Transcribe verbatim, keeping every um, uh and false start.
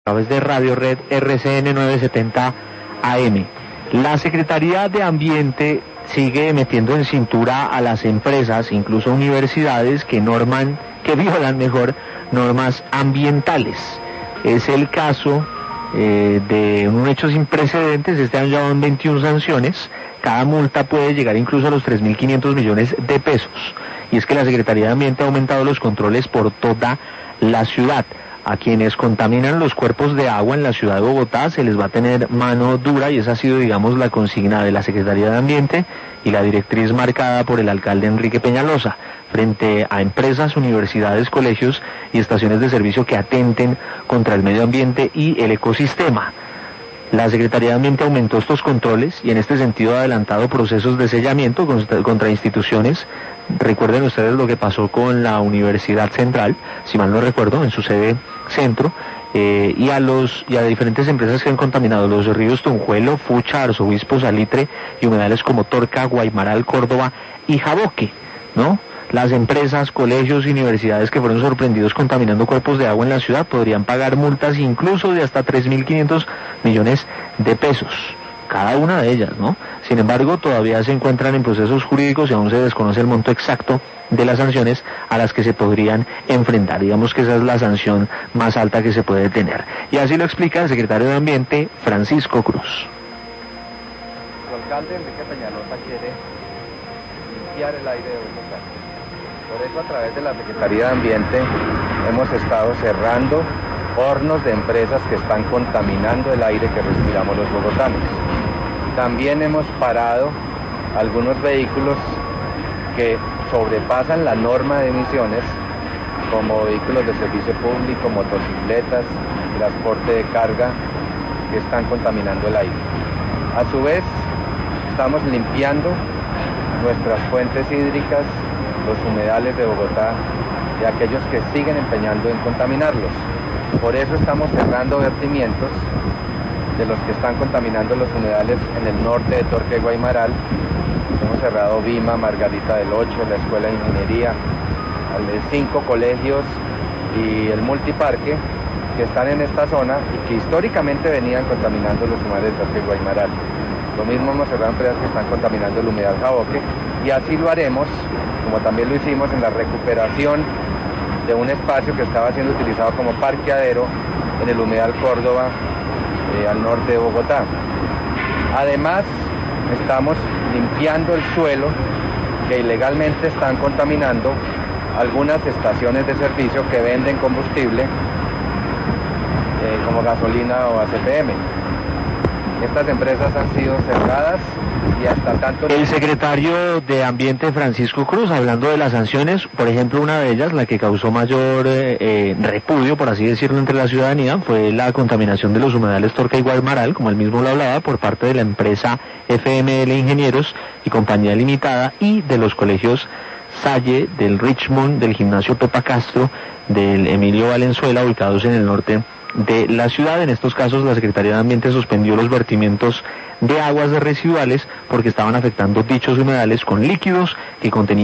A través de Radio Red R C N novecientos setenta A M. La Secretaría de Ambiente sigue metiendo en cintura a las empresas, incluso universidades, que norman, que violan mejor, normas ambientales. Es el caso eh, de un hecho sin precedentes. Este año ya van veintiuna sanciones. Cada multa puede llegar incluso a los tres mil quinientos millones de pesos. Y es que la Secretaría de Ambiente ha aumentado los controles por toda la ciudad. A quienes contaminan los cuerpos de agua en la ciudad de Bogotá se les va a tener mano dura, y esa ha sido, digamos, la consigna de la Secretaría de Ambiente y la directriz marcada por el alcalde Enrique Peñalosa frente a empresas, universidades, colegios y estaciones de servicio que atenten contra el medio ambiente y el ecosistema. La Secretaría de Ambiente aumentó estos controles y en este sentido ha adelantado procesos de sellamiento contra, contra instituciones. Recuerden ustedes lo que pasó con la Universidad Central, si mal no recuerdo, en su sede centro, eh, y a los y a diferentes empresas que han contaminado los ríos Tunjuelo, Fucha, Arzobispo, Salitre y humedales como Torca, Guaymaral, Córdoba y Jaboque, ¿no? Las empresas, colegios y universidades que fueron sorprendidos contaminando cuerpos de agua en la ciudad podrían pagar multas incluso de hasta tres mil quinientos millones de pesos, cada una de ellas, ¿no? Sin embargo, todavía se encuentran en procesos jurídicos y aún se desconoce el monto exacto de las sanciones a las que se podrían enfrentar. Digamos que esa es la sanción más alta que se puede tener. Y así lo explica el secretario de Ambiente, Francisco Cruz. El alcalde Enrique Peñalosa quiere limpiar el aire de Bogotá. Por eso, a través de la Secretaría de Ambiente, hemos estado cerrando hornos de empresas que están contaminando el aire que respiramos los bogotanos. También hemos parado algunos vehículos que sobrepasan la norma de emisiones, como vehículos de servicio público, motocicletas, transporte de carga, que están contaminando el aire. A su vez, estamos limpiando nuestras fuentes hídricas, los humedales de Bogotá, y aquellos que siguen empeñando en contaminarlos. Por eso estamos cerrando vertimientos de los que están contaminando los humedales en el norte de Torca y Guaymaral. Hemos cerrado Vima, Margarita del Ocho, la Escuela de Ingeniería, cinco colegios y el multiparque que están en esta zona y que históricamente venían contaminando los humedales de Torca y Guaymaral. Lo mismo hemos cerrado empresas que están contaminando el humedal Jaboque, y así lo haremos, como también lo hicimos en la recuperación de un espacio que estaba siendo utilizado como parqueadero en el humedal Córdoba, eh, al norte de Bogotá. Además, estamos limpiando el suelo que ilegalmente están contaminando algunas estaciones de servicio que venden combustible, eh, como gasolina o A C P M. Estas empresas han sido cerradas y hasta tanto... El secretario de Ambiente, Francisco Cruz, hablando de las sanciones, por ejemplo, una de ellas, la que causó mayor eh, eh, repudio, por así decirlo, entre la ciudadanía, fue la contaminación de los humedales Torca y Guaymaral, como él mismo lo hablaba, por parte de la empresa F M L Ingenieros y Compañía Limitada, y de los colegios Salle, del Richmond, del Gimnasio Pepa Castro, del Emilio Valenzuela, ubicados en el norte de la ciudad. En estos casos, la Secretaría de Ambiente suspendió los vertimientos de aguas residuales porque estaban afectando dichos humedales con líquidos que contenían